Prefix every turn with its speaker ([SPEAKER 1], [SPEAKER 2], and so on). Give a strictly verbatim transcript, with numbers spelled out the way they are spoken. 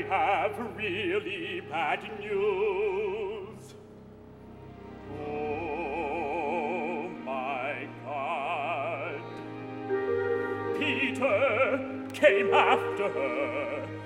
[SPEAKER 1] have really bad news. Oh, my God. Peter came after her